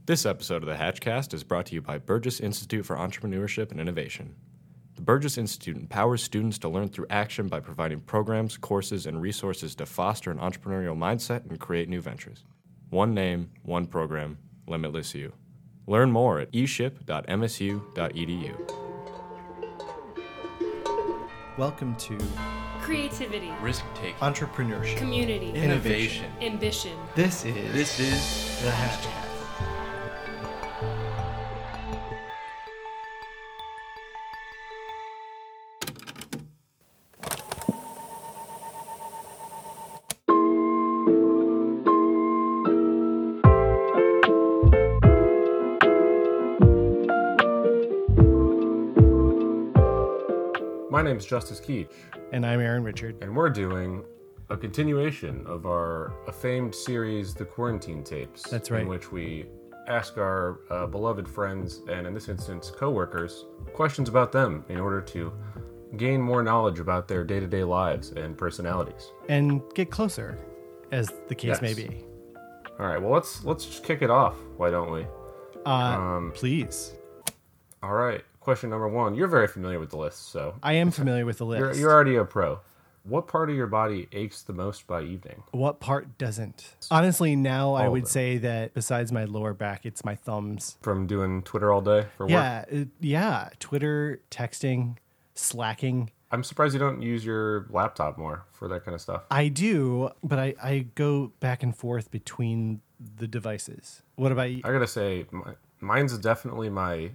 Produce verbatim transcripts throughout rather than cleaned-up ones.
This episode of the Hatchcast is brought to you by Burgess Institute for Entrepreneurship and Innovation. The Burgess Institute empowers students to learn through action by providing programs, courses, and resources to foster an entrepreneurial mindset and create new ventures. One name, one program, Limitless You. Learn more at e ship dot m s u dot e d u. Welcome to Creativity, risk-taking, Entrepreneurship, community, innovation. ambition. This is This is the Hatchcast. My name is Justice Keach, And I'm Aaron Richard. and we're doing a continuation of our famed series, The Quarantine Tapes. That's right. In which we ask our uh, beloved friends, and in this instance, coworkers, questions about them in order to gain more knowledge about their day-to-day lives and personalities. And get closer, as the case Yes. may be. All right, well, let's let's just kick it off. Why don't we? Uh, Um, please. All right. Question number one. You're very familiar with the list, so I am familiar with the list. you're, you're already a pro. What part of your body aches the most by evening? What part doesn't? Honestly, now I All of would it. say that besides my lower back, it's my thumbs. From doing Twitter all day for work? Yeah, it- yeah. Twitter, texting, slacking. I'm surprised you don't use your laptop more for that kind of stuff. I do, but I, I go back and forth between the devices. What about you? I gotta say, my, mine's definitely my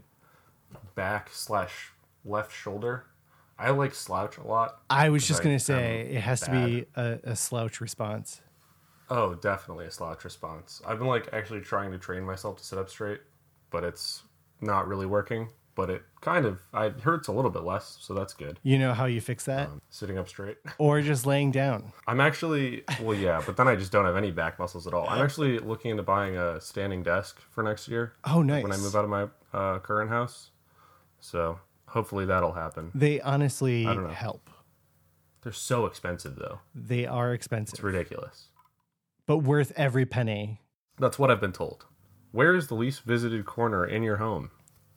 back slash left shoulder. I like slouch a lot. I was just I going to say am it has to be a, a slouch response. Oh, definitely a slouch response. I've been like actually trying to train myself to sit up straight, but it's not really working. But it kind of, it hurts a little bit less, so that's good. You know how you fix that? Um, sitting up straight. Or just laying down. I'm actually, well, yeah, but then I just don't have any back muscles at all. I'm actually looking into buying a standing desk for next year. Oh, nice. When I move out of my uh, current house. So hopefully that'll happen. They honestly I don't know. help. They're so expensive, though. They are It's expensive, ridiculous. but worth every penny. That's what I've been told. Where is the least visited corner in your home?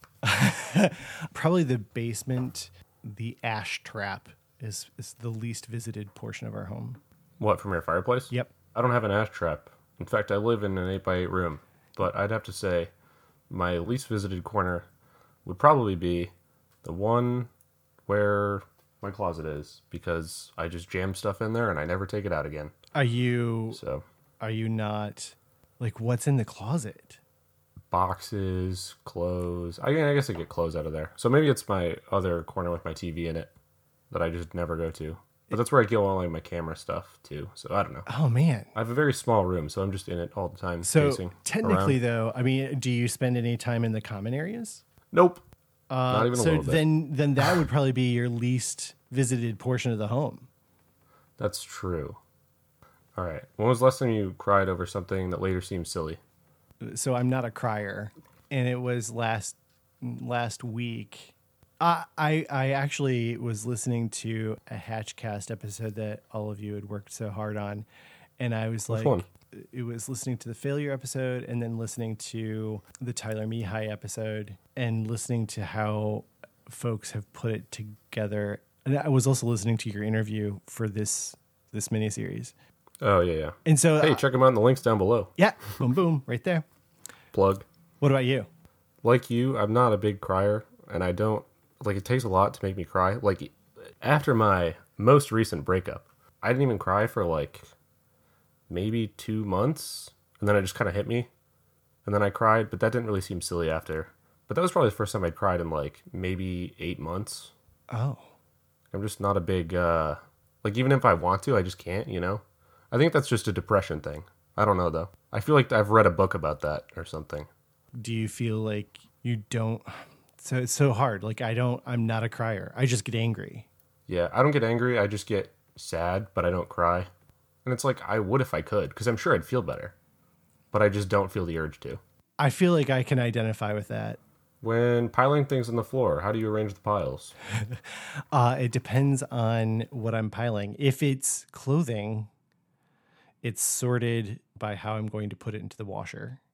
Probably the basement, the ash trap is, is the least visited portion of our home. What, from your fireplace? Yep. I don't have an ash trap. In fact, I live in an eight by eight room. But I'd have to say my least visited corner would probably be the one where my closet is, because I just jam stuff in there and I never take it out again. Are you So are you not like what's in the closet? boxes, clothes. I, I guess I get clothes out of there. So maybe it's my other corner with my T V in it that I just never go to. But that's where I get all like my camera stuff too. So I don't know. Oh man. I have a very small room, so I'm just in it all the time. So pacing technically around. though, I mean, do you spend any time in the common areas? Nope. Uh, Not even a so little bit. then then that would probably be your least visited portion of the home. That's true. All right. When was the last time you cried over something that later seemed silly? So I'm not a crier, and it was last last week. I I, I actually was listening to a Hatchcast episode that all of you had worked so hard on, and I was like, one? it was listening to the failure episode, and then listening to the Tyler Mihai episode, and listening to how folks have put it together. And I was also listening to your interview for this this miniseries, Oh, yeah, yeah. and so Hey, uh, check them out in the links down below. yeah, boom boom, right there. Plug. What about you? Like you, I'm not a big crier, and I don't, like, it takes a lot to make me cry. Like, after my most recent breakup, I didn't even cry for, like, maybe two months, and then it just kind of hit me, and then I cried, but that didn't really seem silly after. But that was probably the first time I'd cried in, like, maybe eight months. Oh. I'm just not a big, uh, like, even if I want to, I just can't, you know? I think that's just a depression thing. I don't know, though. I feel like I've read a book about that or something. Do you feel like you don't? So it's so hard. Like I don't, I'm not a crier. I just get angry. Yeah, I don't get angry. I just get sad, but I don't cry. And it's like, I would if I could, because I'm sure I'd feel better. But I just don't feel the urge to. I feel like I can identify with that. When piling things on the floor, how do you arrange the piles? Uh, it depends on what I'm piling. If it's clothing, it's sorted by how I'm going to put it into the washer.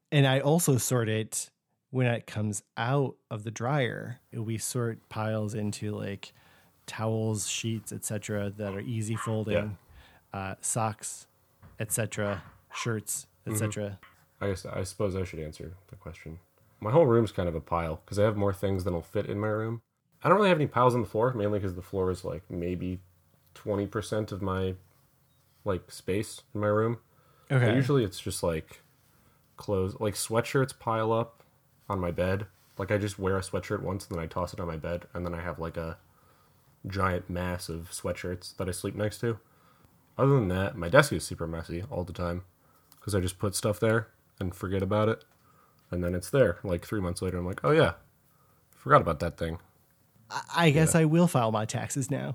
And I also sort it when it comes out of the dryer. We sort piles into like towels, sheets, et cetera that are easy folding, yeah. uh, socks, et cetera, shirts, et cetera. Mm-hmm. I guess I suppose I should answer the question. My whole room's kind of a pile because I have more things than will fit in my room. I don't really have any piles on the floor, mainly because the floor is like maybe twenty percent of my like space in my room. Okay. But usually it's just like clothes, like sweatshirts pile up on my bed. Like I just wear a sweatshirt once and then I toss it on my bed, and then I have like a giant mass of sweatshirts that I sleep next to. Other than that, my desk is super messy all the time because I just put stuff there and forget about it. And then it's there. Like three months later, I'm like, oh yeah, forgot about that thing. I guess yeah. I will file my taxes now.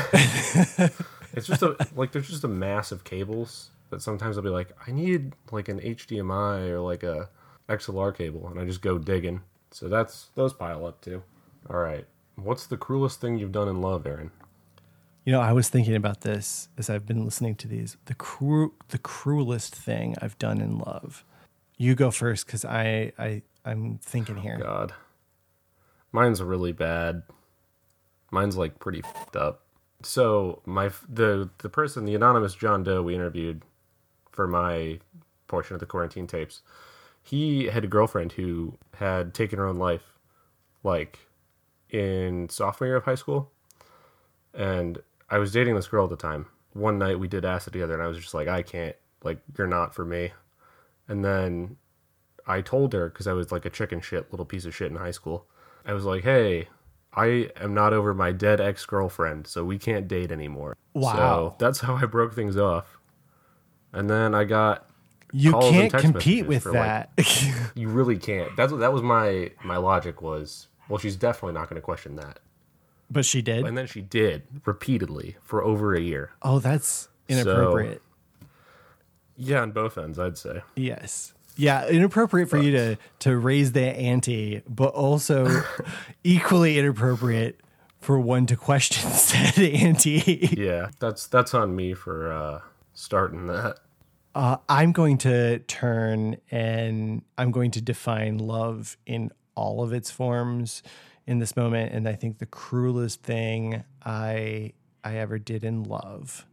It's just a, like, there's just a mass of cables that sometimes I'll be like, I need like an H D M I or like a X L R cable. And I just go digging. So that's, those pile up too. All right. What's the cruelest thing you've done in love, Aaron? You know, I was thinking about this as I've been listening to these. The cru- the cruelest thing I've done in love. You go first, because I, I, I'm thinking here. God. Mine's really bad. Mine's like pretty fucked up. So my the the person, the anonymous John Doe we interviewed for my portion of the quarantine tapes, he had a girlfriend who had taken her own life, like in sophomore year of high school. And I was dating this girl at the time. One night we did acid together, and I was just like, I can't, like, you're not for me. And then I told her, because I was like a chicken shit little piece of shit in high school. I was like, hey, I am not over my dead ex-girlfriend, so we can't date anymore. Wow. So that's how I broke things off. And then I got You can't compete with that. Like, you really can't. That's what, that was my, my logic was, well, she's definitely not going to question that. But she did? And then she did, repeatedly, for over a year. Oh, that's inappropriate. So, yeah, on both ends, I'd say. Yes. Yeah, inappropriate for but. you to, to raise the ante, but also equally inappropriate for one to question said ante. Yeah, that's that's on me for uh, starting that. Uh, I'm going to turn and I'm going to define love in all of its forms in this moment. And I think the cruelest thing I I ever did in love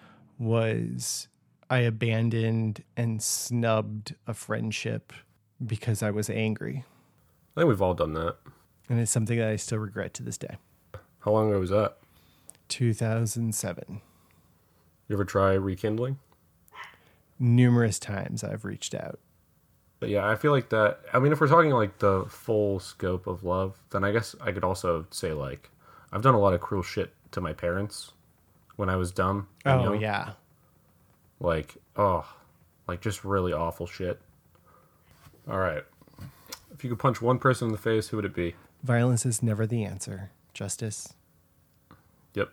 was I abandoned and snubbed a friendship because I was angry. I think we've all done that. And it's something that I still regret to this day. How long ago was that? two thousand seven. You ever try rekindling? Numerous times I've reached out. But yeah, I feel like that, I mean, if we're talking like the full scope of love, then I guess I could also say like, I've done a lot of cruel shit to my parents when I was dumb. Oh, young. Yeah. Like, oh, like just really awful shit. All right. If you could punch one person in the face, who would it be? Violence is never the answer. Justice. Yep.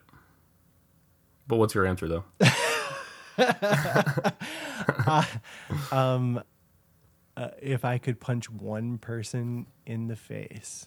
But what's your answer, though? uh, um, uh, if I could punch one person in the face,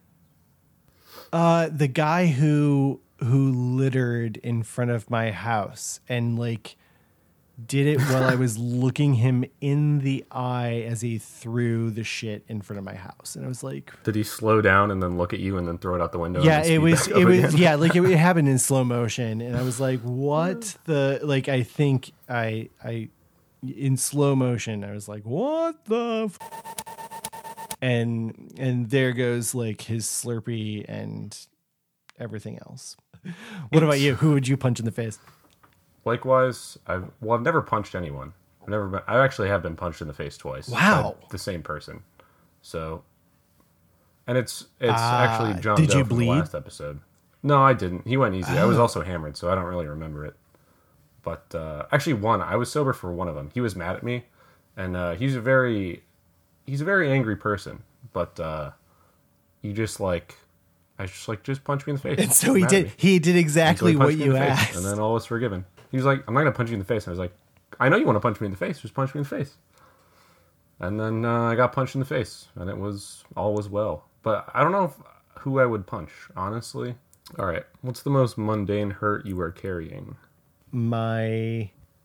uh, the guy who who littered in front of my house and like did it while I was looking him in the eye as he threw the shit in front of my house, and I was like, did he slow down and then look at you and then throw it out the window? Yeah, it was it was again? yeah, like it, it happened in slow motion, and I was like, what the like? I think I I in slow motion, I was like, what the f-? and and there goes like his Slurpee and everything else. What about you? Who would you punch in the face? Likewise, I've well, I've never punched anyone. I've never been. I actually have been punched in the face twice. Wow, by the same person. So, and it's it's uh, actually John did Doe you from bleed? the last episode. No, I didn't. He went easy. Oh. I was also hammered, so I don't really remember it. But uh, actually, one I was sober for one of them. He was mad at me, and uh, he's a very he's a very angry person. But uh, he just like. I was just like, just punch me in the face. And so he did. He did exactly so he what you asked. Face, and then all was forgiven. He was like, I'm not going to punch you in the face. And I was like, I know you want to punch me in the face. Just punch me in the face. And then uh, I got punched in the face. And it was, all was well. But I don't know if, who I would punch, honestly. All right. What's the most mundane hurt you are carrying? My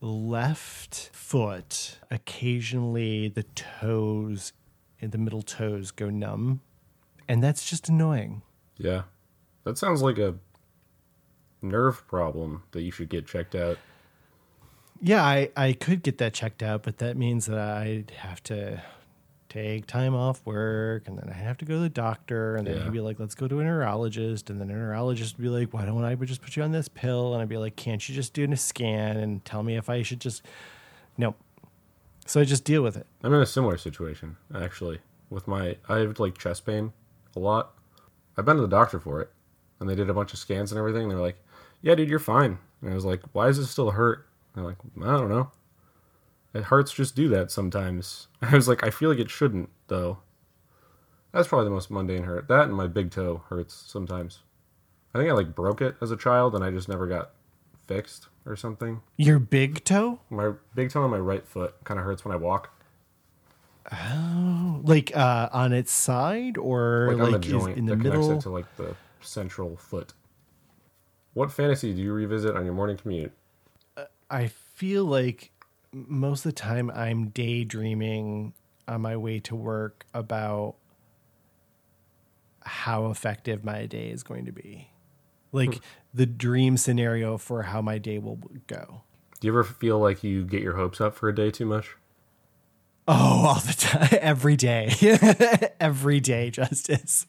left foot, occasionally the toes, the middle toes go numb. And that's just annoying. Yeah. That sounds like a nerve problem that you should get checked out. Yeah, I, I could get that checked out, but that means that I'd have to take time off work, and then I have to go to the doctor, and then Yeah. he'd be like, let's go to a neurologist, and then a neurologist would be like, why don't I just put you on this pill? And I'd be like, can't you just do a scan and tell me if I should just... No. So I just deal with it. I'm in a similar situation, actually, with my... I have, like, chest pain a lot. I've been to the doctor for it, and they did a bunch of scans and everything, and they were like, yeah, dude, you're fine. And I was like, why does it still hurt? And they're like, I don't know. It hearts just do that sometimes. I was like, I feel like it shouldn't, though. That's probably the most mundane hurt. That and my big toe hurts sometimes. I think I, like, broke it as a child, and I just never got fixed or something. Your big toe? My big toe on my right foot kind of hurts when I walk. Oh, like uh, on its side, or Like, like, on the is joint in the that connects middle? it to, like, the central foot. What fantasy do you revisit on your morning commute? I feel like most of the time I'm daydreaming on my way to work about how effective my day is going to be. Like the dream scenario for how my day will go. Do you ever feel like you get your hopes up for a day too much? Oh, all the time, every day, every day, Justice.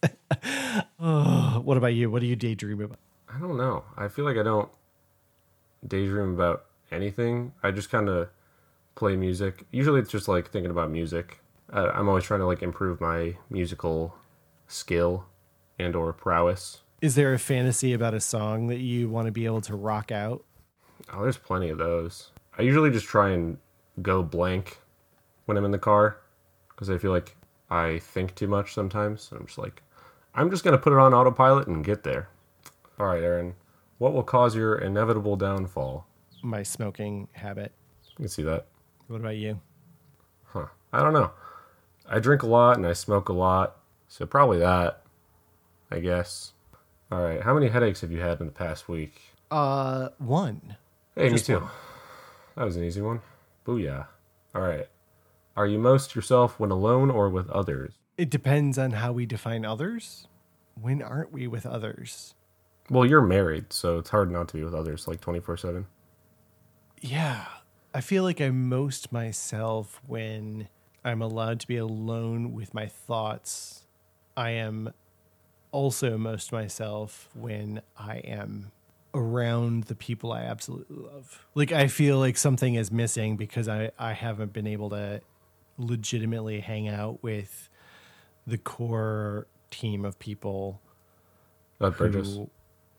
Oh, what about you? What do you daydream about? I don't know. I feel like I don't daydream about anything. I just kind of play music. Usually it's just like thinking about music. Uh, I'm always trying to like improve my musical skill and or prowess. Is there a fantasy about a song that you want to be able to rock out? Oh, there's plenty of those. I usually just try and go blank when I'm in the car because I feel like I think too much sometimes. I'm just like, I'm just going to put it on autopilot and get there. All right, Aaron, what will cause your inevitable downfall? My smoking habit. You can see that. What about you? Huh. I don't know. I drink a lot and I smoke a lot. So probably that, I guess. All right. How many headaches have you had in the past week? Uh, one. Hey, Just me too. one. That was an easy one. Booyah. All right. Are you most yourself when alone or with others? It depends on how we define others. When aren't we with others? Well, you're married, so it's hard not to be with others like twenty-four seven. Yeah. I feel like I'm most myself when I'm allowed to be alone with my thoughts. I am also most myself when I am around the people I absolutely love. Like I feel like something is missing because I, I haven't been able to legitimately hang out with the core team of people. At Burgess. who-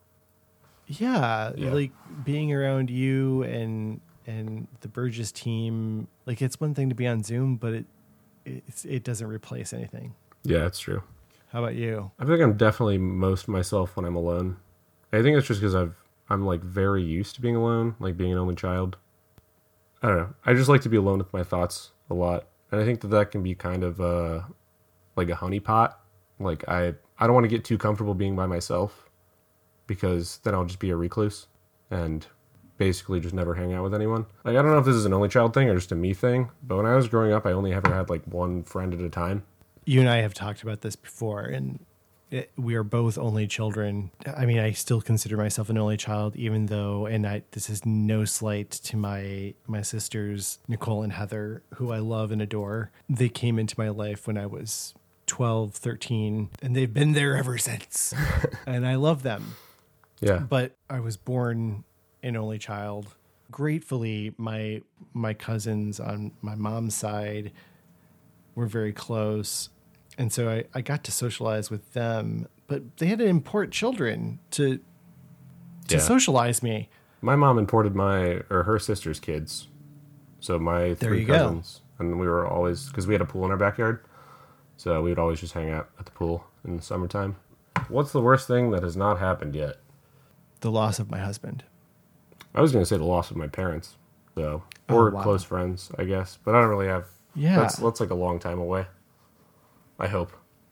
yeah, Yeah. like being around you and and the Burgess team. Like it's one thing to be on Zoom, but it it's, it doesn't replace anything. Yeah, that's true. How about you? I think I'm definitely most myself when I'm alone. I think it's just because I've I'm like very used to being alone, like being an only child. I don't know. I just like to be alone with my thoughts a lot, and I think that that can be kind of uh, like a honeypot. Like I I don't want to get too comfortable being by myself because then I'll just be a recluse and basically just never hang out with anyone. Like I don't know if this is an only child thing or just a me thing, but when I was growing up, I only ever had like one friend at a time. You and I have talked about this before, and it, we are both only children. I mean, I still consider myself an only child, even though, and I, this is no slight to my my sisters, Nicole and Heather, who I love and adore. They came into my life when I was twelve, thirteen, and they've been there ever since. And I love them. Yeah. But I was born an only child. Gratefully, my my cousins on my mom's side were very close. And so I, I got to socialize with them, but they had to import children to to Yeah. socialize me. My mom imported my or her sister's kids, so my There three you go. cousins, and we were always because we had a pool in our backyard, so we would always just hang out at the pool in the summertime. What's the worst thing that has not happened yet? The loss of my husband. I was going to say the loss of my parents, so or Oh, wow. close friends, I guess, but I don't really have. Yeah. that's that's like a long time away. I hope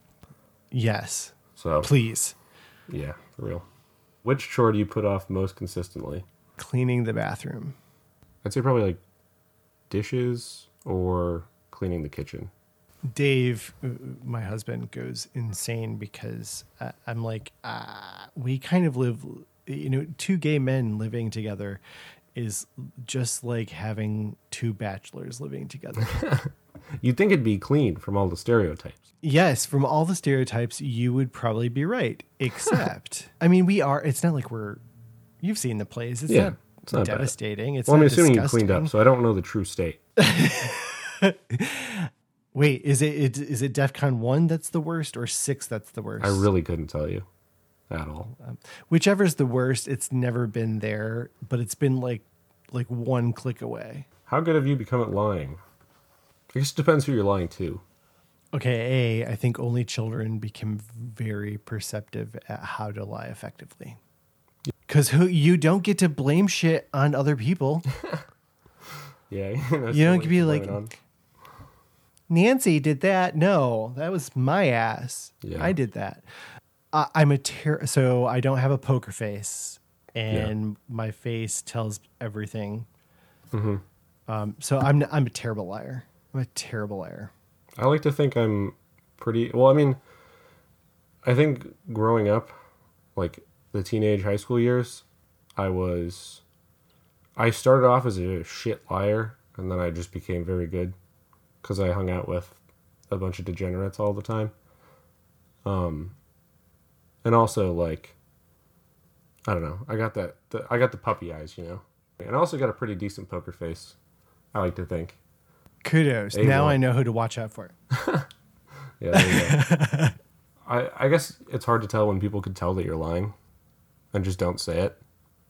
Yes. so. Please. Yeah, for real. Which chore do you put off most consistently? Cleaning the bathroom. I'd say probably like dishes or cleaning the kitchen. Dave, uh, my husband, goes insane because uh, I'm like, uh, we kind of live, you know, two gay men living together is just like having two bachelors living together. You'd think it'd be clean from all the stereotypes. Yes, from all the stereotypes, you would probably be right. Except, I mean, we are, it's not like we're, you've seen the plays. It's Yeah, not, it's not devastating. Bad. It's well, not I'm assuming disgusting. you cleaned up, so I don't know the true state. Wait, is it, it is it DEFCON one that's the worst or six that's the worst? I really couldn't tell you at all. Um, whichever's the worst, it's never been there, but it's been like like one click away. How good have you become at lying? I guess it depends who you're lying to. Okay, A, I think only children become very perceptive at how to lie effectively. Because who you don't get to blame shit on other people. Yeah. You don't be like, Nancy did that. No, that was my ass. Yeah. I did that. I, I'm a ter- so I don't have a poker face, and Yeah. my face tells everything. Mm-hmm. Um, so I'm I'm a terrible liar. I'm a terrible liar. I like to think I'm pretty well. I mean, I think growing up, like the teenage high school years, I was. I started off as a shit liar, and then I just became very good because I hung out with a bunch of degenerates all the time. Um, and also like, I don't know. I got that. The, I got the puppy eyes, you know, and I also got a pretty decent poker face. I like to think. Kudos. A now one. I know who to watch out for. Yeah, there you go. I, I guess it's hard to tell when people could tell that you're lying and just don't say it.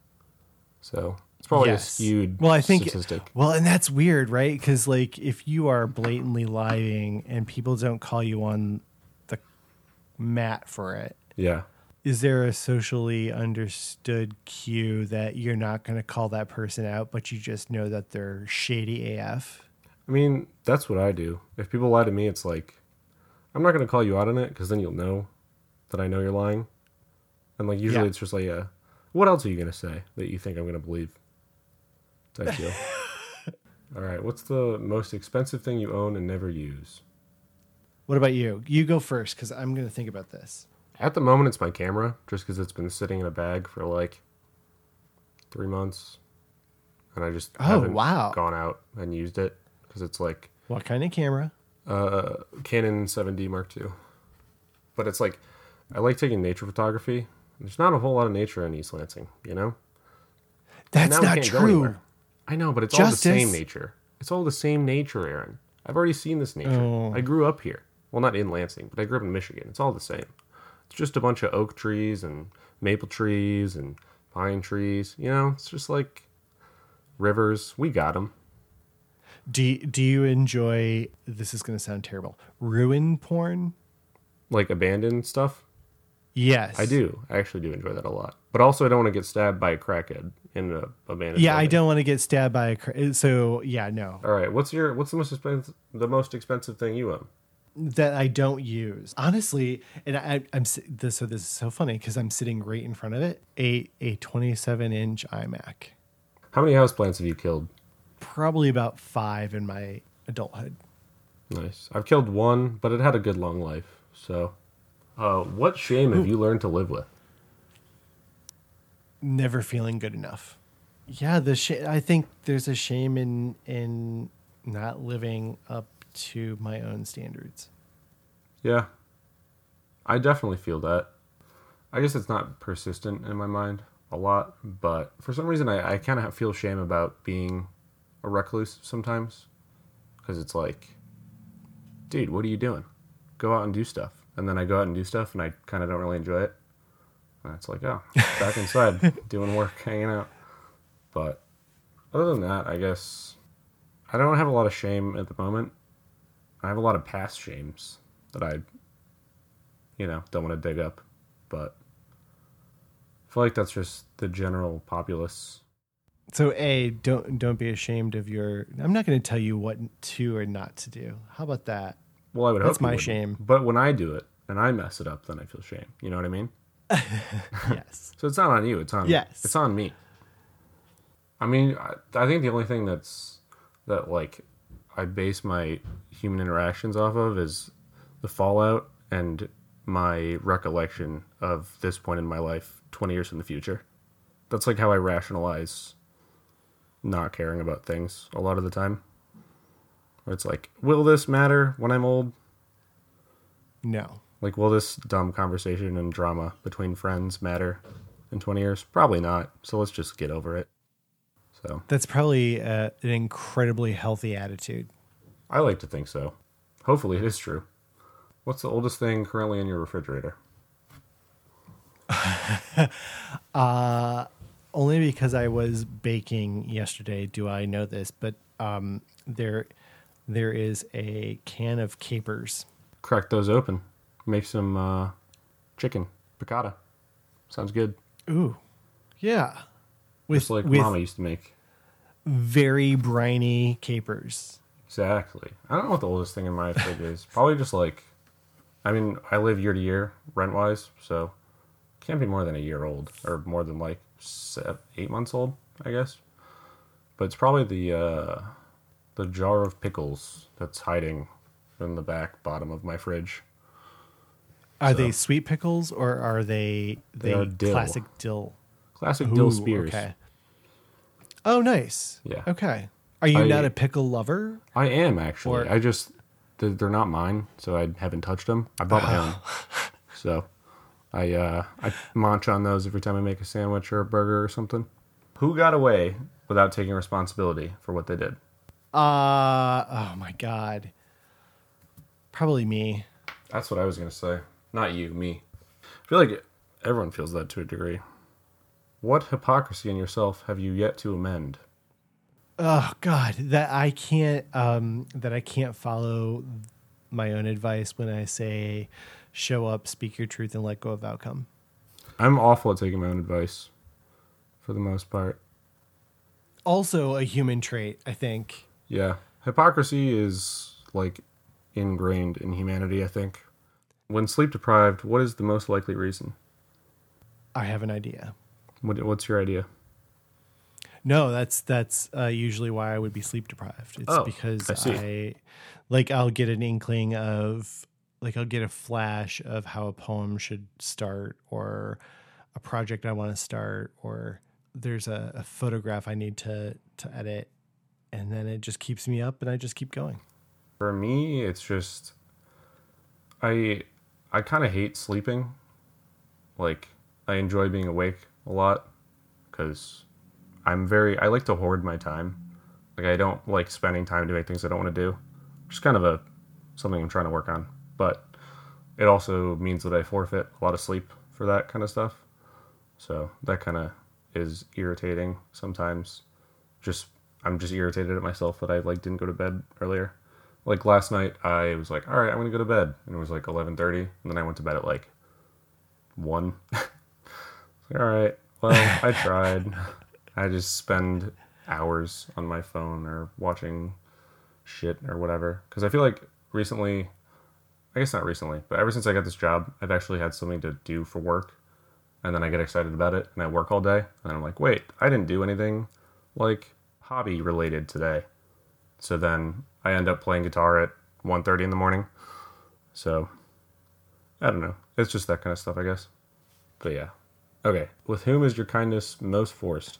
So it's probably Yes. a skewed Well, I think, statistic. well, and that's weird, right? Because like if you are blatantly lying and people don't call you on the mat for it, Yeah. is there a socially understood cue that you're not going to call that person out, but you just know that they're shady A F? I mean, that's what I do. If people lie to me, it's like, I'm not going to call you out on it because then you'll know that I know you're lying. And like usually Yeah. it's just like, uh, what else are you going to say that you think I'm going to believe? Type deal. All right. What's the most expensive thing you own and never use? What about you? You go first because I'm going to think about this. At the moment, it's my camera, just because it's been sitting in a bag for like three months, and I just Oh, haven't wow. gone out and used it because it's like What kind of camera? uh, Canon seven D Mark two. But it's like I like taking nature photography. There's not a whole lot of nature in East Lansing, you know. That's Now we not can't go true. anywhere. I know, but it's all the Justice. same nature. It's all the same nature, Aaron. I've already seen this nature. Oh. I grew up here. Well, not in Lansing, but I grew up in Michigan. It's all the same. It's just a bunch of oak trees and maple trees and pine trees. You know, it's just like rivers. We got them. Do you, do you enjoy, this is going to sound terrible, ruin porn? Like abandoned stuff. Yes. I do. I actually do enjoy that a lot. But also, I don't want to get stabbed by a crackhead in a abandoned. Yeah, I building. don't want to get stabbed by a. Cra- so yeah, no, All right. What's your What's the most expensive the most expensive thing you own? that I don't use honestly. And I, I'm si- this. So this is so funny because I'm sitting right in front of it. A a twenty-seven inch iMac. How many houseplants have you killed? Probably about five in my adulthood. Nice. I've killed one, but it had a good long life. So, uh, what shame have you learned to live with? Never feeling good enough. Yeah, the sh- I think there's a shame in in not living up to my own standards. Yeah, I definitely feel that. I guess it's not persistent in my mind a lot, but for some reason I, I kind of feel shame about being a recluse sometimes. Because it's like, dude, what are you doing? Go out and do stuff. And then I go out and do stuff and I kind of don't really enjoy it. And it's like, oh, back inside, doing work, hanging out. But other than that, I guess I don't have a lot of shame at the moment. I have a lot of past shames that I, you know, don't want to dig up. But I feel like that's just the general populace. So a don't don't be ashamed of your. I'm not going to tell you what to or not to do. How about that? Well, I would That's hope you my wouldn't. shame. But when I do it and I mess it up, then I feel shame. You know what I mean? Yes. So it's not on you. It's on Yes. It's on me. I mean, I, I think the only thing that's that like I base my human interactions off of is the fallout and my recollection of this point in my life twenty years in the future. That's like how I rationalize not caring about things a lot of the time. It's like, will this matter when I'm old? No. Like, will this dumb conversation and drama between friends matter in twenty years? Probably not. So let's just get over it. So That's probably uh, an incredibly healthy attitude. I like to think so. Hopefully it is true. What's the oldest thing currently in your refrigerator? uh, only because I was baking yesterday do I know this, but um, there there is a can of capers. Crack those open. Make some uh, chicken piccata. Sounds good. Ooh, yeah. With, Just like with Mama used to make. very briny capers. Exactly. I don't know what the oldest thing in my fridge is. Probably just like, I mean, I live year to year rent wise, so can't be more than a year old or more than like seven, eight months old, I guess. But it's probably the uh, the jar of pickles that's hiding in the back bottom of my fridge. Are So- they sweet pickles or are they They they are dill. classic dill? Classic dill Ooh, spears. Okay. Oh, nice. Yeah. Okay. Are you I- not a pickle lover? I am actually. Or- I just they're they're not mine, so I haven't touched them. I bought my own, so I uh, I munch on those every time I make a sandwich or a burger or something. Who got away without taking responsibility for what they did? Uh oh my god. Probably me. That's what I was gonna say. Not you, me. I feel like everyone feels that to a degree. What hypocrisy in yourself have you yet to amend? Oh god, that I can't um that I can't follow my own advice when I say show up, speak your truth and let go of outcome. I'm awful at taking my own advice, for the most part. Also a human trait, I think. Yeah. Hypocrisy is like ingrained in humanity, I think. When sleep deprived, what is the most likely reason? I have an idea. What, what's your idea? No, that's that's uh, usually why I would be sleep deprived. It's Oh, because I see. I like I'll get an inkling of like I'll get a flash of how a poem should start or a project I want to start or there's a, a photograph I need to to edit and then it just keeps me up and I just keep going. For me, it's just I I kind of hate sleeping. Like I enjoy being awake a lot because I'm very I like to hoard my time. Like I don't like spending time doing things I don't want to do. Just kind of a something I'm trying to work on. But it also means that I forfeit a lot of sleep for that kind of stuff. So that kind of is irritating sometimes. Just I'm just irritated at myself that I like didn't go to bed earlier. Like last night I was like, all right, I'm going to go to bed. And it was like eleven thirty. And then I went to bed at like one. Like, all right, well, I tried. I just spend hours on my phone or watching shit or whatever. Because I feel like recently, I guess not recently, but ever since I got this job, I've actually had something to do for work. And then I get excited about it and I work all day. And then I'm like, wait, I didn't do anything like hobby related today. So then I end up playing guitar at one thirty in the morning. So I don't know. It's just that kind of stuff, I guess. But yeah. Okay. With whom is your kindness most forced?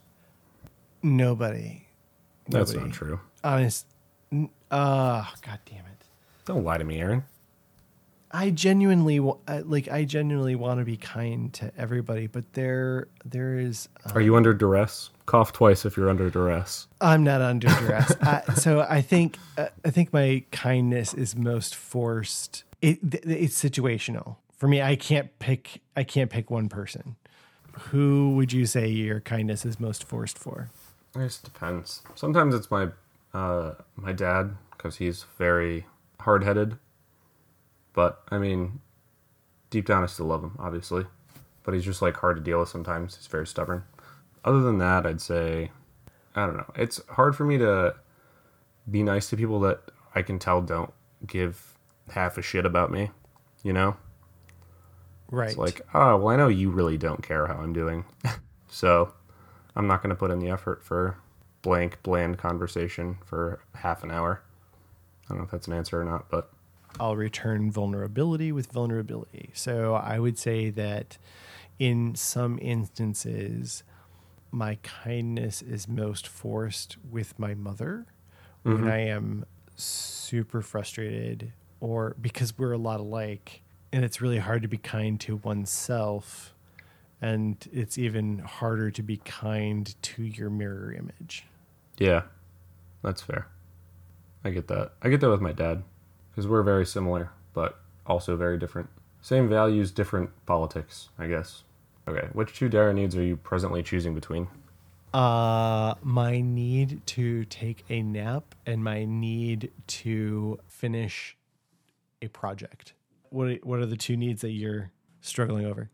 Nobody. That's Nobody. not true. Honest. n- Uh, God damn it. Don't lie to me, Aaron. I genuinely wa- I- like. I genuinely want to be kind to everybody, but there, there is. Um, Are you under duress? Cough twice if you're under duress. I'm not under duress. I, so I think. Uh, I think my kindness is most forced. It, th- it's situational for me. I can't pick. I can't pick one person. Who would you say your kindness is most forced for? I guess it depends. Sometimes it's my uh, my dad because he's very hard headed. But I mean, deep down, I still love him, obviously. But he's just like hard to deal with sometimes. He's very stubborn. Other than that, I'd say, I don't know. It's hard for me to be nice to people that I can tell don't give half a shit about me. You know, Right. it's like, oh, well, I know you really don't care how I'm doing, so I'm not going to put in the effort for blank, bland conversation for half an hour. I don't know if that's an answer or not, but I'll return vulnerability with vulnerability. So I would say that in some instances, my kindness is most forced with my mother mm-hmm. when I am super frustrated, or because we're a lot alike, and it's really hard to be kind to oneself, and it's even harder to be kind to your mirror image. Yeah, that's fair. I get that. I get that with my dad, because we're very similar, but also very different. Same values, different politics, I guess. Okay, which two dire needs are you presently choosing between? Uh, my need to take a nap and my need to finish a project. What are, what are the two needs that you're struggling over?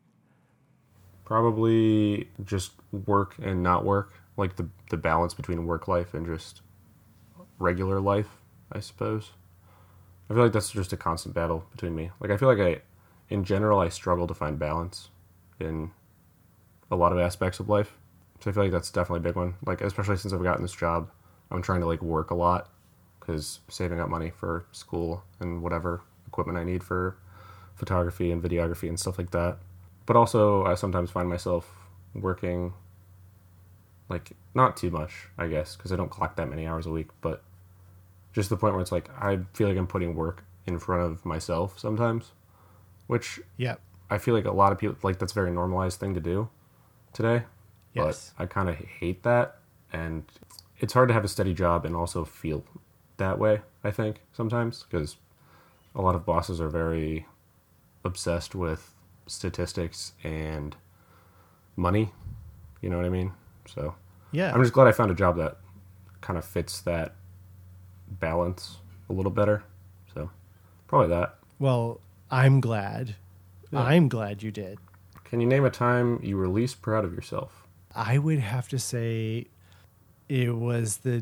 Probably just work and not work, like the the balance between work life and just regular life, I suppose. I feel like that's just a constant battle between me. Like, I feel like I, in general, I struggle to find balance in a lot of aspects of life. So I feel like that's definitely a big one. Like, especially since I've gotten this job, I'm trying to like work a lot because saving up money for school and whatever equipment I need for photography and videography and stuff like that. But also, I sometimes find myself working, like, not too much, I guess, because I don't clock that many hours a week, but just the point where it's like, I feel like I'm putting work in front of myself sometimes, which yeah, I feel like a lot of people, like, that's a very normalized thing to do today. Yes. But I kind of hate that, and it's hard to have a steady job and also feel that way, I think, sometimes, because a lot of bosses are very obsessed with statistics and money, you know what I mean? So yeah, I'm just glad I found a job that kind of fits that balance a little better. So probably that. Well, I'm glad. Yeah. I'm glad you did. Can you name a time you were least proud of yourself? I would have to say it was the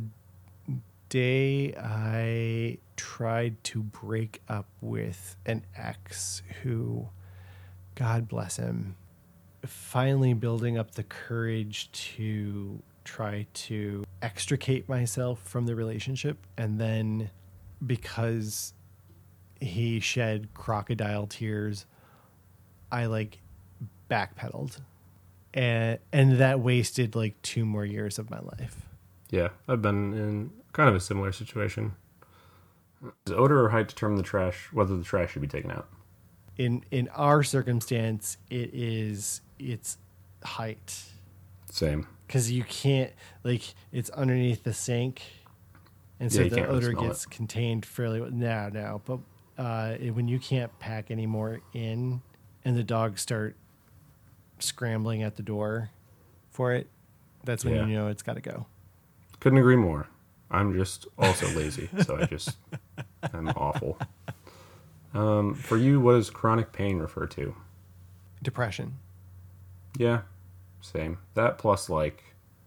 day I tried to break up with an ex who, God bless him, finally building up the courage to try to extricate myself from the relationship. And then because he shed crocodile tears, I like backpedaled. And, and that wasted like two more years of my life. Yeah, I've been in kind of a similar situation. Does odor or height determine the trash, whether the trash should be taken out? In in our circumstance, it is it's height. Same. Because you can't, like, it's underneath the sink, and so yeah, the odor really gets it. contained fairly well. No, no, but uh, it, when you can't pack anymore in, and the dogs start scrambling at the door for it, that's when yeah. you know it's got to go. Couldn't agree more. I'm just also lazy, so I just I'm awful. Um, for you, what does chronic pain refer to? Depression. Yeah, same. That plus like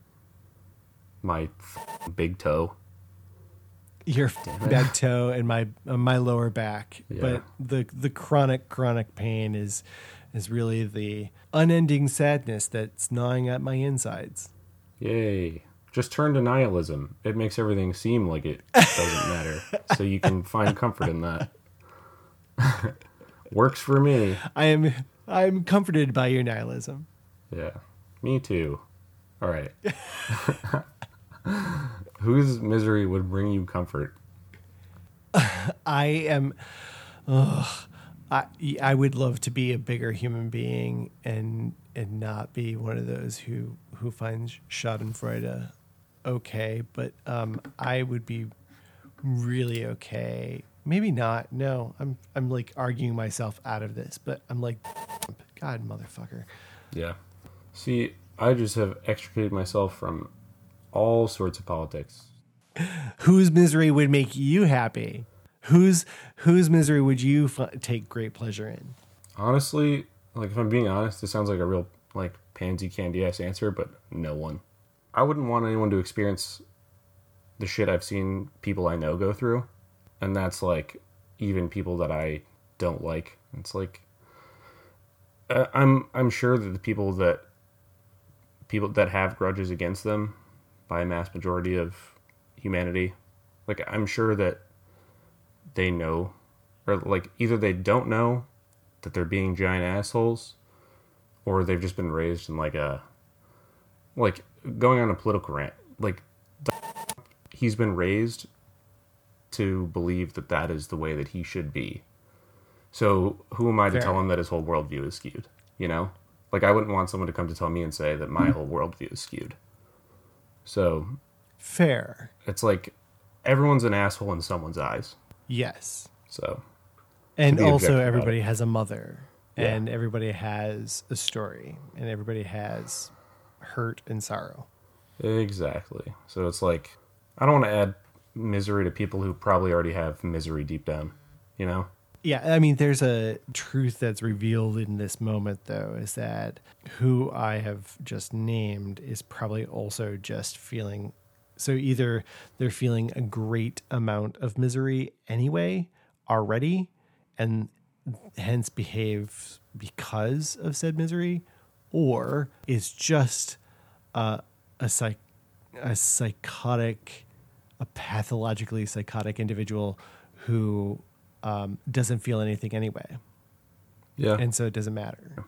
my big toe. Your back toe and my uh, my lower back, yeah. but the the chronic chronic pain is is really the unending sadness that's gnawing at my insides. Yay. Just turn to nihilism. It makes everything seem like it doesn't matter. So you can find comfort in that. Works for me. I am I'm comforted by your nihilism. Yeah. Me too. All right. Whose misery would bring you comfort? I am ugh, I I would love to be a bigger human being and and not be one of those who who finds Schadenfreude okay, but um, I would be really okay. Maybe not. No, I'm I'm like arguing myself out of this, but I'm like, God, motherfucker. Yeah. See, I just have extricated myself from all sorts of politics. Whose misery would make you happy? Whose whose misery would you f- take great pleasure in? Honestly, like if I'm being honest, this sounds like a real like pansy candy ass answer, but no one. I wouldn't want anyone to experience the shit I've seen people I know go through. And that's like even people that I don't like. It's like uh, I'm I'm sure that the people that people that have grudges against them by a mass majority of humanity. Like, I'm sure that they know, or like either they don't know that they're being giant assholes, or they've just been raised in like a, like going on a political rant. Like, he's been raised to believe that that is the way that he should be. So who am I to Fair. tell him that his whole worldview is skewed? You know? Like, I wouldn't want someone to come to tell me and say that my whole worldview is skewed. So Fair. it's like everyone's an asshole in someone's eyes. Yes. So, And be objective also about everybody has a mother, Yeah. and everybody has a story, and everybody has hurt and sorrow. exactly. So it's like, I don't want to add misery to people who probably already have misery deep down, you know? Yeah, I mean, there's a truth that's revealed in this moment, though, is that who I have just named is probably also just feeling. So either they're feeling a great amount of misery anyway, already, and hence behave because of said misery, or is just uh, a psych, a psychotic, a pathologically psychotic individual who um, doesn't feel anything anyway, Yeah. and so it doesn't matter.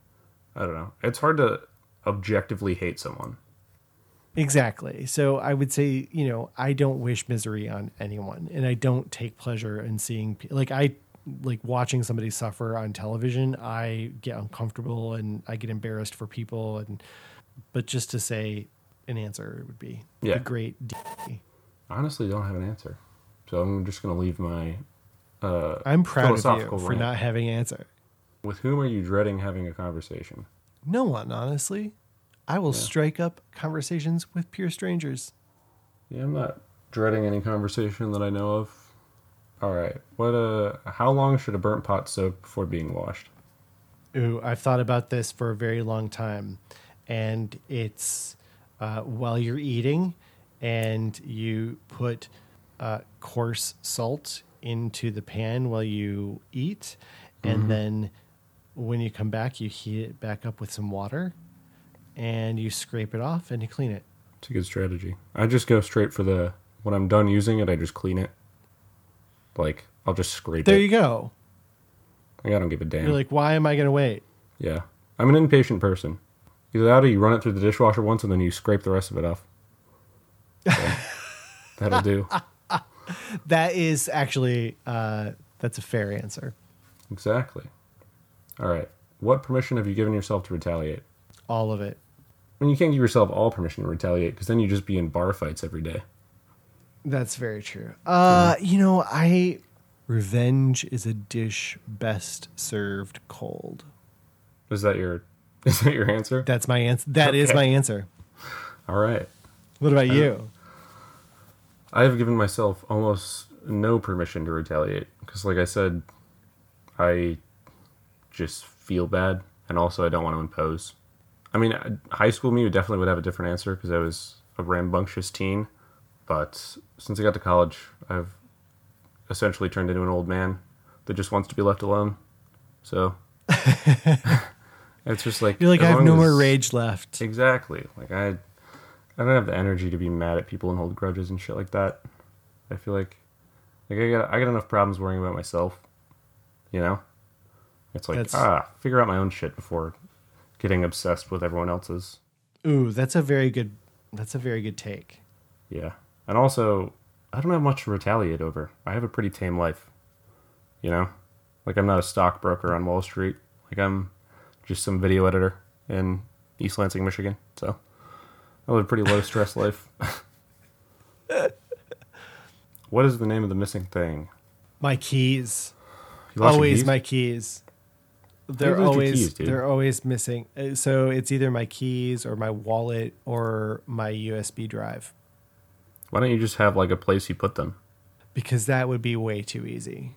I don't know. It's hard to objectively hate someone. Exactly. So I would say, you know, I don't wish misery on anyone, and I don't take pleasure in seeing, pe- like, I like watching somebody suffer on television. I get uncomfortable and I get embarrassed for people. And, but just to say an answer would be Yeah. the great D. I honestly don't have an answer. So I'm just going to leave my uh, I'm proud of you philosophical for rant. not having an answer. With whom are you dreading having a conversation? No one, honestly. I will Yeah. strike up conversations with pure strangers. Yeah, I'm not dreading any conversation that I know of. All right. What uh how long should a burnt pot soak before being washed? Ooh, I've thought about this for a very long time, and it's uh, while you're eating, and you put uh, coarse salt into the pan while you eat, and Mhm. then when you come back, you heat it back up with some water, and you scrape it off and you clean it. It's a good strategy. I just go straight for the when I'm done using it, I just clean it. Like, I'll just scrape There it. you go. Like, I don't give a damn. You're like, why am I going to wait? Yeah. I'm an impatient person. Either that or you run it through the dishwasher once and then you scrape the rest of it off. So, that'll do. That is actually, uh, that's a fair answer. Exactly. All right. What permission have you given yourself to retaliate? All of it. I mean, you can't give yourself all permission to retaliate because then you just be in bar fights every day. That's very true. Uh, you know, I revenge is a dish best served cold. Is that your is that your answer? That's my answer. That is Okay. my answer. All right. What about you? I have given myself almost no permission to retaliate because, like I said, I just feel bad, and also I don't want to impose. I mean, uh, high school me would definitely would have a different answer because I was a rambunctious teen. But since I got to college, I've essentially turned into an old man that just wants to be left alone. So it's just like You're like, as I have long no as- more rage left. Exactly. Like I, I don't have the energy to be mad at people and hold grudges and shit like that. I feel like, like I got I got enough problems worrying about myself. You know, it's like That's- ah, figure out my own shit before getting obsessed with everyone else's. Ooh, that's a very good. That's a very good take. Yeah, and also I don't have much to retaliate over. I have a pretty tame life. You know, like I'm not a stockbroker on Wall Street. Like I'm just some video editor in East Lansing, Michigan. So I live a pretty low stress life. What is the name of the missing thing? My keys. You lost your Always keys? my keys. you They're lose your always keys, dude? they're always missing. Uh, So it's either my keys or my wallet or my U S B drive, Why don't you just have like a place you put them? because that would be way too easy.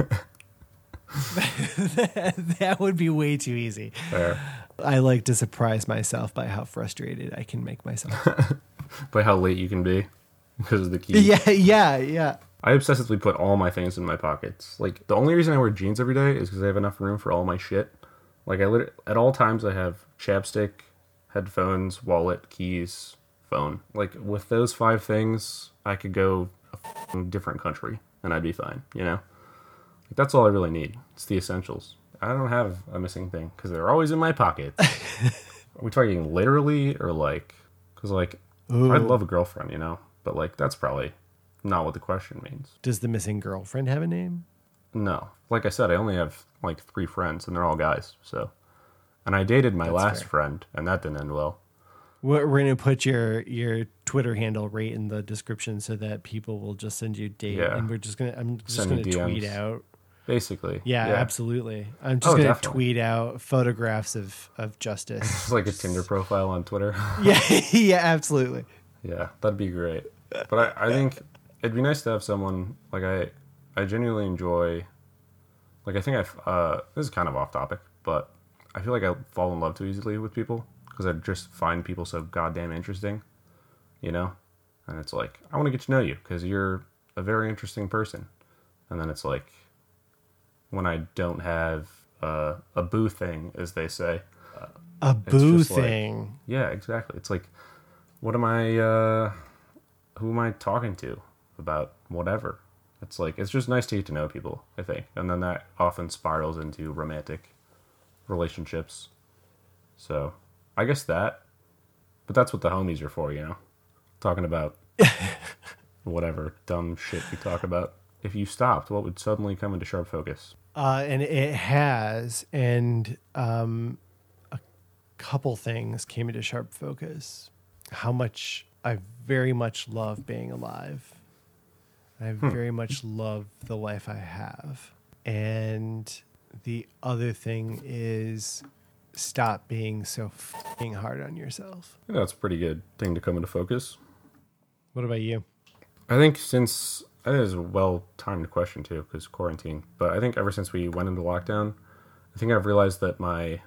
that, that would be way too easy. There. I like to surprise myself by how frustrated I can make myself. By how late you can be because of the keys. yeah, yeah, yeah. I obsessively put all my things in my pockets. Like the only reason I wear jeans every day is because I have enough room for all my shit. Like I lit- at all times I have chapstick, headphones, wallet, keys, phone. Like with those five things, I could go a f***ing different country and I'd be fine, you know? Like, that's all I really need. It's the essentials. I don't have a missing thing because they're always in my pocket. Are we talking literally or like, because like, Ooh. I'd love a girlfriend, you know? But like, that's probably not what the question means. Does the missing girlfriend have a name? No. Like I said, I only have like three friends and they're all guys, so. And I dated my That's last fair. friend and that didn't end well. We're, we're going to put your, your Twitter handle right in the description so that people will just send you date. Yeah. And we're just going to, I'm just Send me going to tweet D Ms. out. Basically. Yeah, absolutely. I'm just Oh, going to definitely. tweet out photographs of, of Justice. It's like a Tinder profile on Twitter. yeah, yeah, absolutely. Yeah, that'd be great. But I, I think it'd be nice to have someone, like I, I genuinely enjoy, like I think I've, uh, this is kind of off topic, but I feel like I fall in love too easily with people because I just find people so goddamn interesting, you know? And it's like, I want to get to know you because you're a very interesting person. And then it's like, when I don't have uh, a boo thing, as they say. A boo just like- thing. Yeah, exactly. It's like, what am I, uh, who am I talking to about whatever? It's like, it's just nice to get to know people, I think. And then that often spirals into romantic relationships. So I guess that, but that's what the homies are for, you know? Talking about whatever dumb shit we talk about. If you stopped, what would suddenly come into sharp focus? Uh, and it has, and um, a couple things came into sharp focus. How much I very much love being alive. I very much love the life I have. And the other thing is stop being so fucking hard on yourself. I think that's a pretty good thing to come into focus. What about you? I think since, I think it's a well-timed question too, because quarantine, but I think ever since we went into lockdown, I think I've realized that my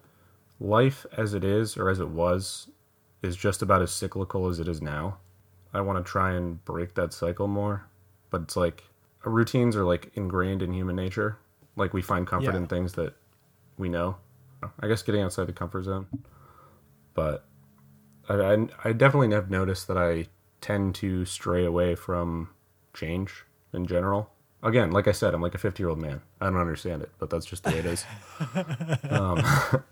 life as it is, or as it was, is just about as cyclical as it is now. I want to try and break that cycle more, but it's like, routines are like ingrained in human nature. Like we find comfort Yeah. in things that we know. I guess getting outside the comfort zone. But I, I, I definitely have noticed that I tend to stray away from change in general. Again, like I said, I'm like a fifty-year-old man. I don't understand it, but that's just the way it is. um,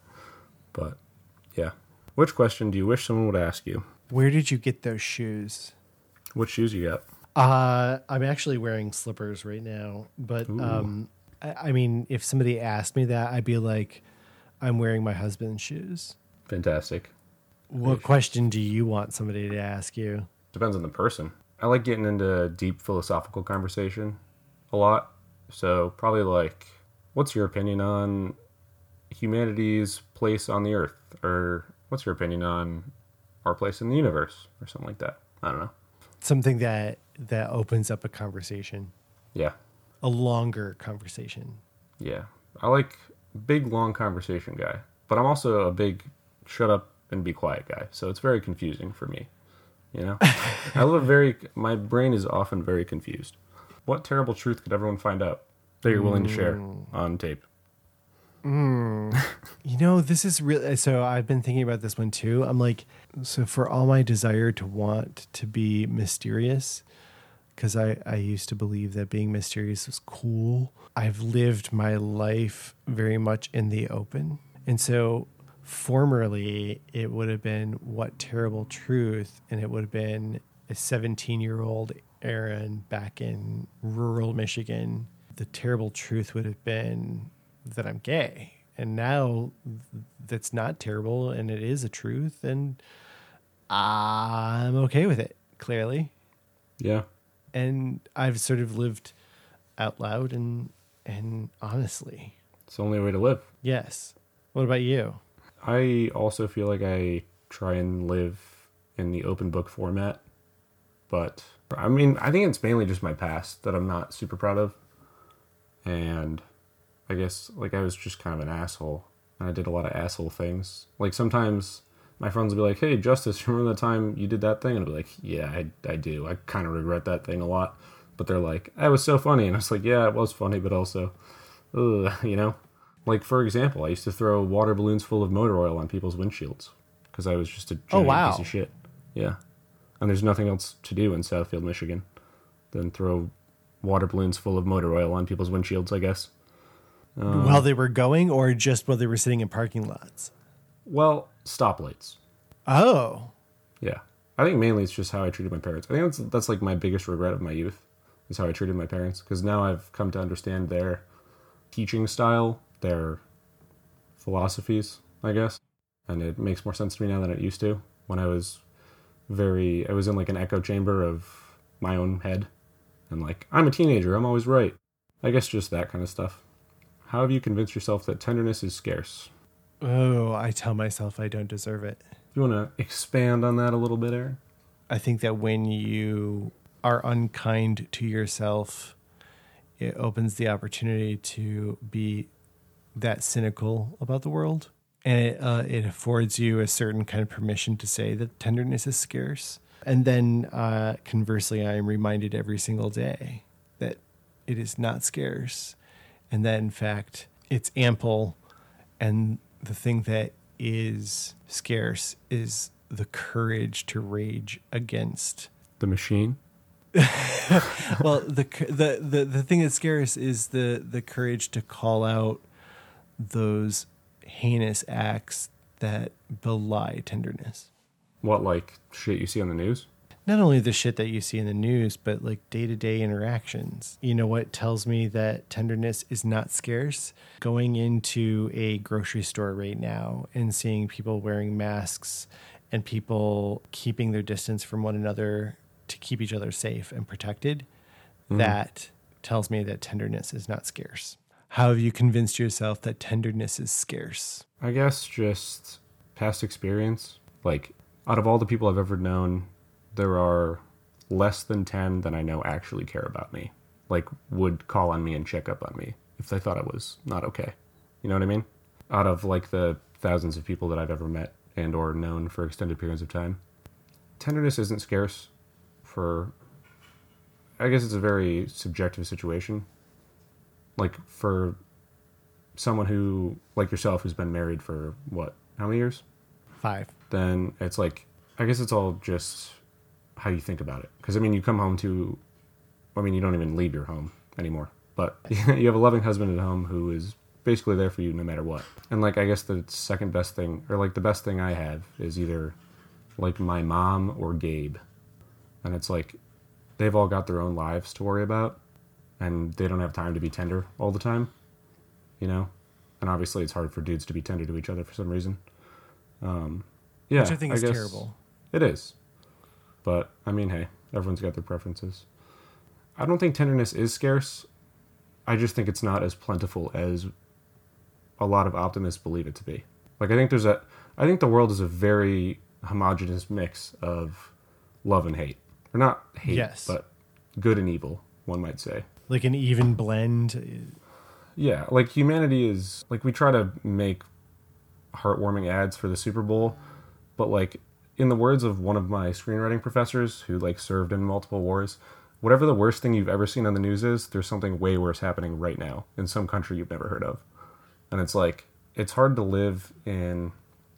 but, yeah. Which question do you wish someone would ask you? Where did you get those shoes? What shoes you got? Uh, I'm actually wearing slippers right now, but um, I, I mean, if somebody asked me that, I'd be like, I'm wearing my husband's shoes. Fantastic. What question do you want somebody to ask you? Depends on the person. I like getting into deep philosophical conversation a lot. So probably like, what's your opinion on humanity's place on the earth? Or what's your opinion on our place in the universe? Or something like that. I don't know. Something that that opens up a conversation, Yeah. a longer conversation. Yeah. I like big, long conversation guy. But I'm also a big shut up and be quiet guy. So it's very confusing for me. You know? I live very, my brain is often very confused. What terrible truth could everyone find out that you're willing to share on tape? You know, this is really, so I've been thinking about this one too. I'm like, so for all my desire to want to be mysterious, because I, I used to believe that being mysterious was cool, I've lived my life very much in the open. And so formerly it would have been what terrible truth, and it would have been a seventeen year old Aaron back in rural Michigan. The terrible truth would have been that I'm gay. And now that's not terrible, and it is a truth, and I'm okay with it, clearly. Yeah. And I've sort of lived out loud and and honestly. It's the only way to live. Yes. What about you? I also feel like I try and live in the open book format. But, I mean, I think it's mainly just my past that I'm not super proud of. And I guess, like, I was just kind of an asshole. And I did a lot of asshole things. Like, sometimes my friends will be like, hey, Justice, remember the time you did that thing? And I'll be like, yeah, I, I do. I kind of regret that thing a lot. But they're like, that was so funny. And I was like, yeah, it was funny, but also, ugh, you know? Like, for example, I used to throw water balloons full of motor oil on people's windshields. Because I was just a giant wow. piece of shit. Yeah. And there's nothing else to do in Southfield, Michigan than throw water balloons full of motor oil on people's windshields, I guess. Um, while they were going, or just while they were sitting in parking lots? Well, stoplights. Oh. Yeah. I think mainly it's just how I treated my parents. I think that's, that's like my biggest regret of my youth, is how I treated my parents. Because now I've come to understand their teaching style, their philosophies, I guess. And it makes more sense to me now than it used to. When I was very, I was in like an echo chamber of my own head. And like, I'm a teenager, I'm always right. I guess just that kind of stuff. How have you convinced yourself that tenderness is scarce? Oh, I tell myself I don't deserve it. You want to expand on that a little bit, Aaron? I think that when you are unkind to yourself, it opens the opportunity to be that cynical about the world. And it, uh, it affords you a certain kind of permission to say that tenderness is scarce. And then uh, conversely, I am reminded every single day that it is not scarce. And that, in fact, it's ample. And the thing that is scarce is the courage to rage against the machine. Well, the, the the the thing that's scarce is the the courage to call out those heinous acts that belie tenderness. What, like shit you see on the news? Not only the shit that you see in the news, but like day-to-day interactions. You know what tells me that tenderness is not scarce? Going into a grocery store right now and seeing people wearing masks and people keeping their distance from one another to keep each other safe and protected, mm-hmm. that tells me that tenderness is not scarce. How have you convinced yourself that tenderness is scarce? I guess just past experience. Like, out of all the people I've ever known, there are less than ten that I know actually care about me. Like, would call on me and check up on me if they thought I was not okay. You know what I mean? Out of, like, the thousands of people that I've ever met and or known for extended periods of time, tenderness isn't scarce for... I guess it's a very subjective situation. Like, for someone who, like yourself, who's been married for, what, how many years? Five. Then it's like, I guess it's all just how you think about it. Because, I mean, you come home to, I mean, you don't even leave your home anymore. But you have a loving husband at home who is basically there for you no matter what. And, like, I guess the second best thing, or, like, the best thing I have is either, like, my mom or Gabe. And it's like, they've all got their own lives to worry about. And they don't have time to be tender all the time, you know? And obviously it's hard for dudes to be tender to each other for some reason. Um, yeah, Which I think I is guess terrible. It is. But, I mean, hey, everyone's got their preferences. I don't think tenderness is scarce. I just think it's not as plentiful as a lot of optimists believe it to be. Like, I think there's a... I think the world is a very homogenous mix of love and hate. Or not hate, yes. but good and evil, one might say. Like an even blend. Yeah, like humanity is... Like, we try to make heartwarming ads for the Super Bowl, but, like, in the words of one of my screenwriting professors who, like, served in multiple wars, whatever the worst thing you've ever seen on the news is, there's something way worse happening right now in some country you've never heard of. And it's like, it's hard to live in,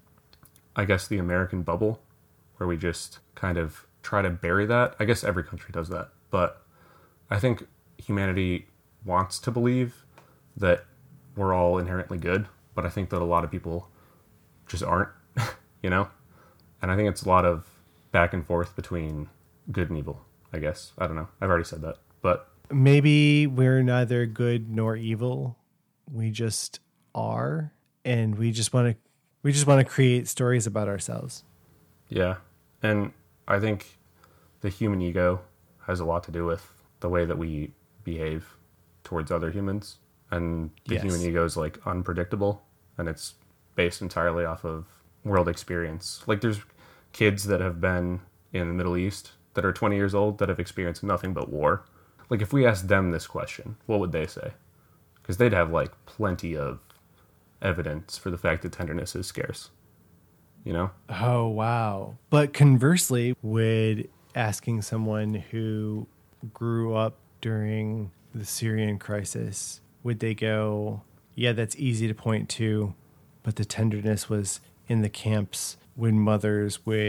I guess, the American bubble, where we just kind of try to bury that. I guess every country does that. But I think humanity wants to believe that we're all inherently good, but I think that a lot of people just aren't, you know? And I think it's a lot of back and forth between good and evil, I guess. I don't know. I've already said that. But maybe we're neither good nor evil. We just are, and we just want to we just want to create stories about ourselves. Yeah. And I think the human ego has a lot to do with the way that we behave towards other humans. And the yes. human ego is, like, unpredictable, and it's based entirely off of world experience. Like, there's kids that have been in the Middle East that are twenty years old that have experienced nothing but war. Like, if we asked them this question, what would they say? Because they'd have, like, plenty of evidence for the fact that tenderness is scarce. You know? Oh, wow. But conversely, would asking someone who grew up during the Syrian crisis, would they go, yeah, that's easy to point to, but the tenderness was in the camps when mothers would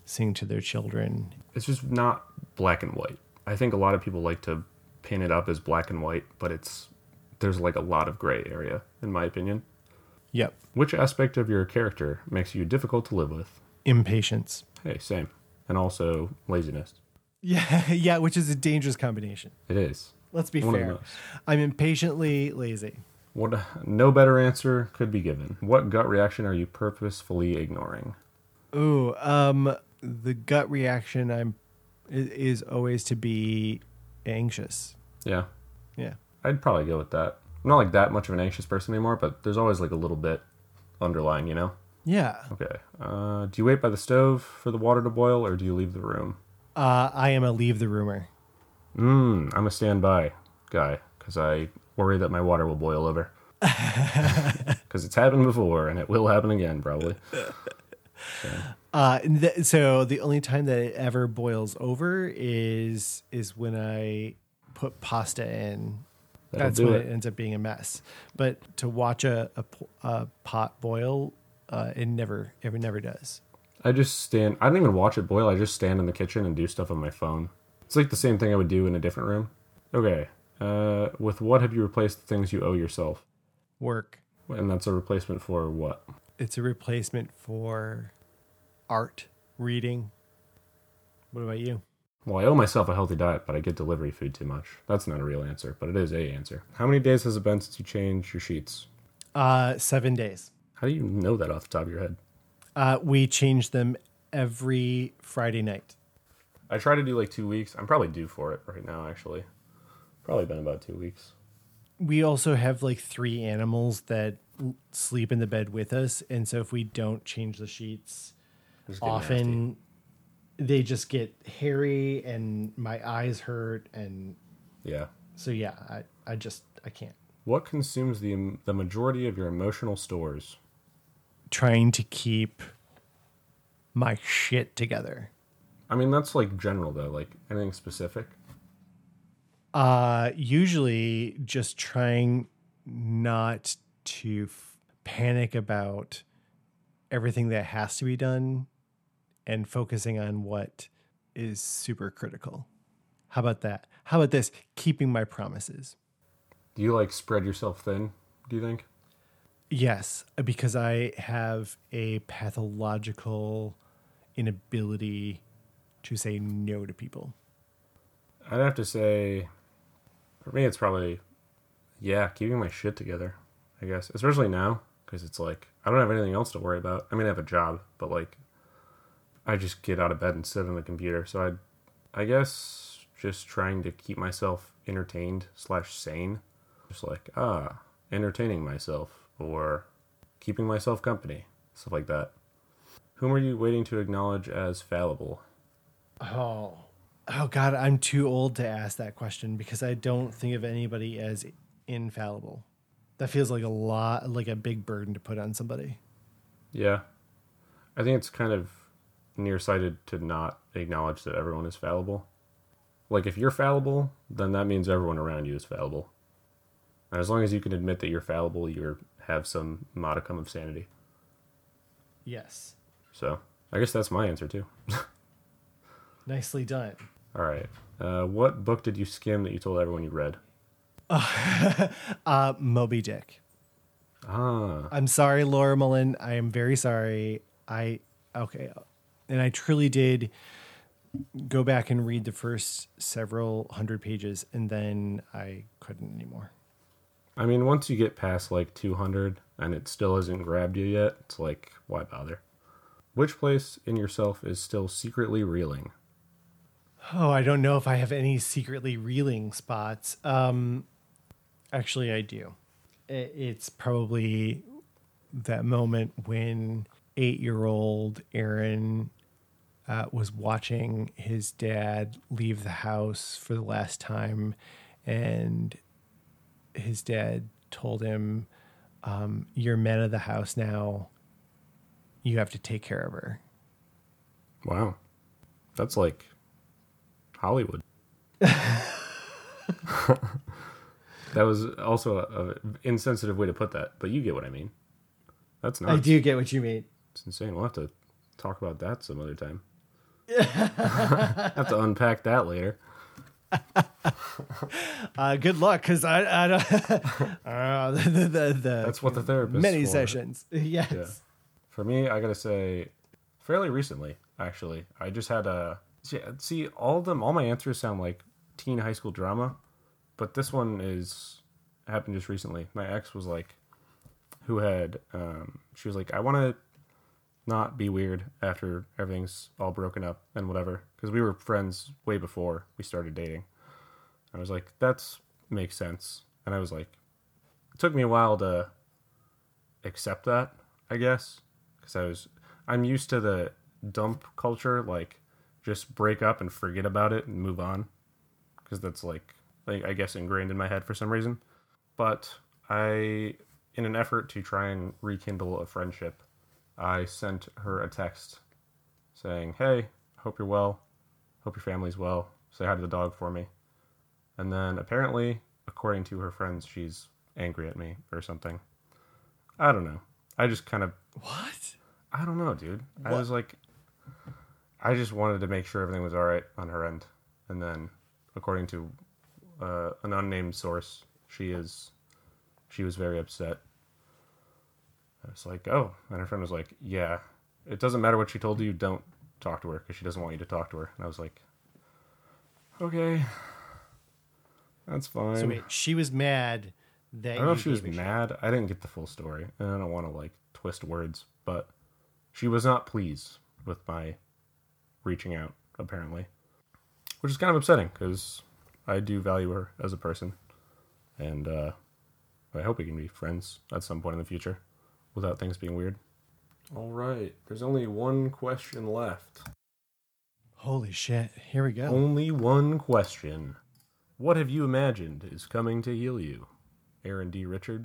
sing to their children. It's just not black and white. I think a lot of people like to pin it up as black and white, but it's there's like a lot of gray area, in my opinion. Yep. Which aspect of your character makes you difficult to live with? Impatience. Hey, same. And also laziness. Yeah, yeah, which is a dangerous combination. It is. Let's be One of fair. those. I'm impatiently lazy. What? No better answer could be given. What gut reaction are you purposefully ignoring? Ooh, um, the gut reaction I'm is, is always to be anxious. Yeah, Yeah. I'd probably go with that. I'm not like that much of an anxious person anymore, but there's always like a little bit underlying, you know? Yeah. Okay. Uh, do you wait by the stove for the water to boil, or do you leave the room? Uh, I am a leave the rumor. Mm, I'm a standby guy because I worry that my water will boil over. Because it's happened before, and it will happen again, probably. So. Uh, th- so the only time that it ever boils over is is when I put pasta in. That'll That's do when it. it ends up being a mess. But to watch a a, po- a pot boil, uh, it never it never does. I just stand. I don't even watch it boil. I just stand in the kitchen and do stuff on my phone. It's like the same thing I would do in a different room. Okay. Uh, with what have you replaced the things you owe yourself? Work. And that's a replacement for what? It's a replacement for art, reading. What about you? Well, I owe myself a healthy diet, but I get delivery food too much. That's not a real answer, but it is a answer. How many days has it been since you changed your sheets? Uh, seven days. How do you know that off the top of your head? Uh, we change them every Friday night. I try to do like two weeks. I'm probably due for it right now, actually. Probably been about two weeks. We also have like three animals that l- sleep in the bed with us, and so if we don't change the sheets Just get often, nasty. they just get hairy, and my eyes hurt, and Yeah. so yeah, I, I just I can't. What consumes the the majority of your emotional stores? Trying to keep my shit together. I mean, that's like general though. Like anything specific? Uh, usually just trying not to f- panic about everything that has to be done and focusing on what is super critical. How about that? How about this? Keeping my promises. Do you like spread yourself thin? Do you think? Yes, because I have a pathological inability to say no to people. I'd have to say, for me, it's probably, yeah, keeping my shit together, I guess. Especially now, because it's like, I don't have anything else to worry about. I mean, I have a job, but like, I just get out of bed and sit on the computer. So I, I guess just trying to keep myself entertained slash sane. Just like, ah, entertaining myself or keeping myself company, stuff like that. Whom are you waiting to acknowledge as fallible? Oh, oh God, I'm too old to ask that question because I don't think of anybody as infallible. That feels like a lot, like a big burden to put on somebody. Yeah. I think it's kind of nearsighted to not acknowledge that everyone is fallible. Like, if you're fallible, then that means everyone around you is fallible. And as long as you can admit that you're fallible, you have some modicum of sanity. Yes. So, I guess that's my answer, too. Nicely done. All right. Uh, what book did you skim that you told everyone you read? uh, Moby Dick. Ah. I'm sorry, Laura Mullen. I am very sorry. I, okay. And I truly did go back and read the first several hundred pages, and then I couldn't anymore. I mean, once you get past like two hundred and it still hasn't grabbed you yet, it's like, why bother? Which place in yourself is still secretly reeling? Oh, I don't know if I have any secretly reeling spots. Um, actually, I do. I- It's probably that moment when eight-year-old Aaron uh, was watching his dad leave the house for the last time, and his dad told him, um, "You're man of the house now. You have to take care of her." Wow. That's like Hollywood. That was also a, a insensitive way to put that, but you get what I mean. That's nuts. I do get what you mean. It's insane. We'll have to talk about that some other time. Have to unpack that later. uh, good luck, because I, I don't. uh, the, the, the, the, That's what the therapist. Many for. sessions. Yes. Yeah. For me, I gotta say, fairly recently, actually, I just had a see, see all of them. All my answers sound like teen high school drama, but this one is happened just recently. My ex was like, who had um, she was like, I want to not be weird after everything's all broken up and whatever, because we were friends way before we started dating. I was like, that's makes sense, and I was like, it took me a while to accept that, I guess, because I was I'm used to the dump culture, like just break up and forget about it and move on, because that's like, like I guess ingrained in my head for some reason. But I, in an effort to try and rekindle a friendship, I sent her a text saying, hey, hope you're well. Hope your family's well. Say hi to the dog for me. And then apparently, according to her friends, she's angry at me or something. I don't know. I just kind of... What? I don't know, dude. What? I was like... I just wanted to make sure everything was all right on her end. And then, according to uh, an unnamed source, she is... She was very upset. I was like, oh. And her friend was like, yeah, it doesn't matter what she told you. Don't talk to her because she doesn't want you to talk to her. And I was like, okay, that's fine. So wait, she was mad that I don't know you if she was gave a shit. mad. I didn't get the full story. And I don't want to, like, twist words. But she was not pleased with my reaching out, apparently. Which is kind of upsetting because I do value her as a person. And uh, I hope we can be friends at some point in the future without things being weird. All right. There's only one question left. Holy shit. Here we go. Only one question. What have you imagined is coming to heal you? Aaron D. Richard?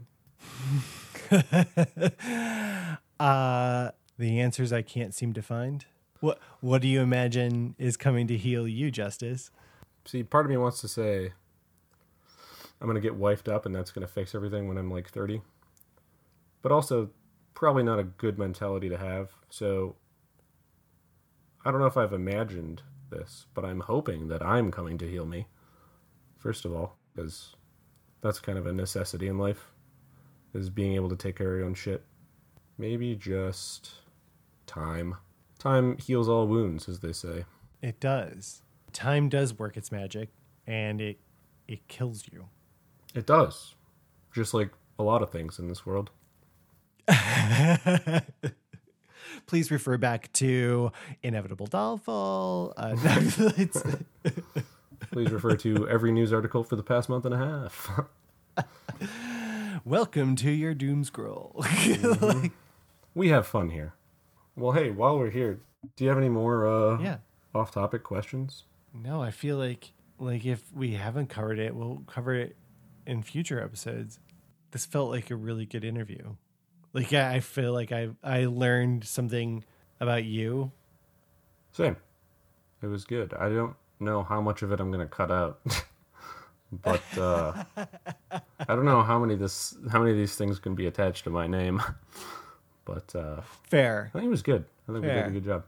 uh, the answers I can't seem to find. What What do you imagine is coming to heal you, Justice? See, part of me wants to say I'm going to get wifed up and that's going to fix everything when I'm like thirty. But also, probably not a good mentality to have. So, I don't know if I've imagined this, but I'm hoping that I'm coming to heal me. First of all, because that's kind of a necessity in life, is being able to take care of your own shit. Maybe just time. Time heals all wounds, as they say. It does. Time does work its magic, and it it kills you. It does. Just like a lot of things in this world. Please refer back to Inevitable Dollfall. Uh, Please refer to every news article for the past month and a half. Welcome to your doom scroll. Mm-hmm. Like, we have fun here. Well, hey, while we're here, do you have any more uh, yeah. off-topic questions? No, I feel like like if we haven't covered it, we'll cover it in future episodes. This felt like a really good interview. Like, yeah, I feel like I I learned something about you. Same. It was good. I don't know how much of it I'm going to cut out. But uh, I don't know how many this how many of these things can be attached to my name. But uh, fair. I think it was good. I think fair. We did a good job.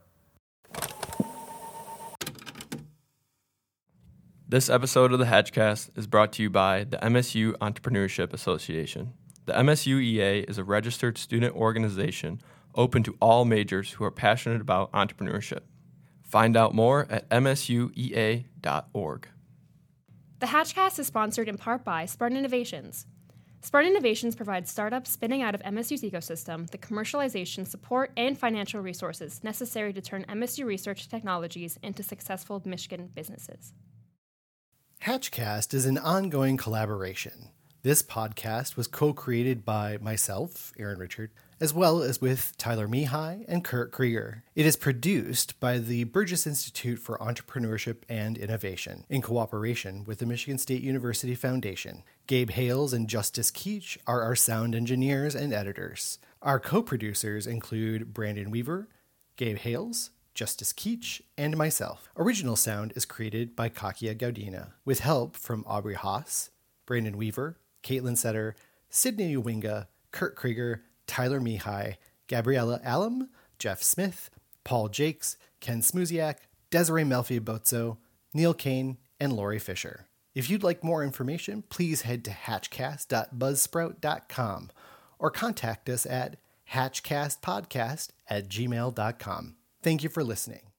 This episode of the Hatchcast is brought to you by the M S U Entrepreneurship Association. The M S U E A is a registered student organization open to all majors who are passionate about entrepreneurship. Find out more at m s u e a dot org. The Hatchcast is sponsored in part by Spartan Innovations. Spartan Innovations provides startups spinning out of M S U's ecosystem the commercialization, support, and financial resources necessary to turn M S U research technologies into successful Michigan businesses. Hatchcast is an ongoing collaboration. This podcast was co-created by myself, Aaron Richard, as well as with Tyler Mihai and Kurt Krieger. It is produced by the Burgess Institute for Entrepreneurship and Innovation in cooperation with the Michigan State University Foundation. Gabe Hales and Justice Keach are our sound engineers and editors. Our co-producers include Brandon Weaver, Gabe Hales, Justice Keach, and myself. Original sound is created by Kakia Gaudina, with help from Aubrey Haas, Brandon Weaver, Caitlin Setter, Sydney Uwinga, Kurt Krieger, Tyler Mihai, Gabriella Allum, Jeff Smith, Paul Jakes, Ken Smuziak, Desiree Melfi-Bozzo, Neil Kane, and Lori Fisher. If you'd like more information, please head to hatchcast dot buzzsprout dot com or contact us at hatchcastpodcast at gmail dot com. Thank you for listening.